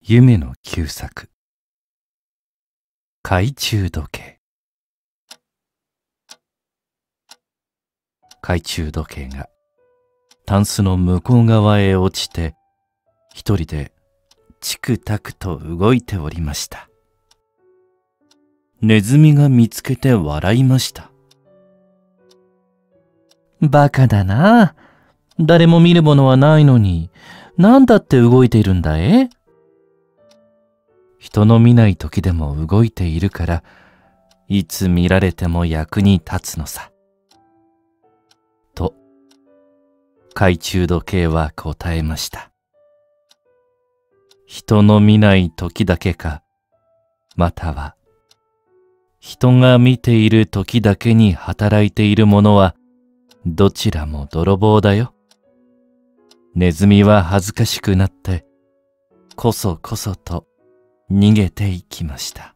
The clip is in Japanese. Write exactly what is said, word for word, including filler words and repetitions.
夢の旧作、懐中時計。懐中時計がタンスの向こう側へ落ちて、一人でチクタクと動いておりました。ネズミが見つけて笑いました。バカだな。誰も見るものはないのに、何だって動いているんだえ？人の見ない時でも動いているから、いつ見られても役に立つのさ。と、懐中時計は答えました。人の見ない時だけか、または、人が見ている時だけに働いているものは、どちらも泥棒だよ。ネズミは恥ずかしくなって、こそこそと逃げていきました。